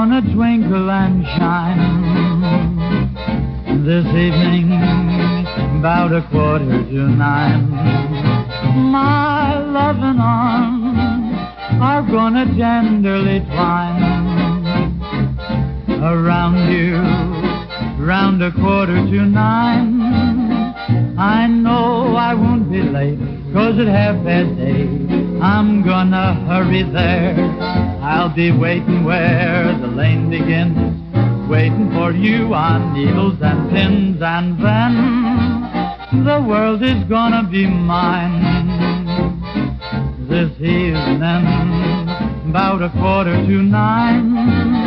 gonna twinkle and shine this evening about 9:15. My loving arms are gonna tenderly twine around you round 9:15. I know I won't be late, 'cause at 8:30 I'm gonna hurry there. I'll be waiting where the lane begins, waiting for you on needles and pins, and then the world is gonna be mine this evening about 9:15.